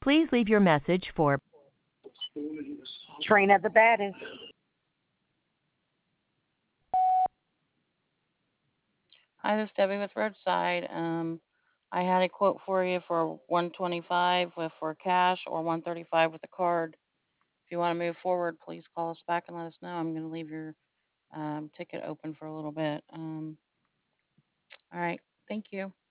Please leave your message for Trina the baddest. Hi, this is Debbie with Roadside. I had a quote for you for 125 with for cash or 135 with a card. If you want to move forward, please call us back and let us know. I'm going to leave your ticket open for a little bit. All right. Thank you.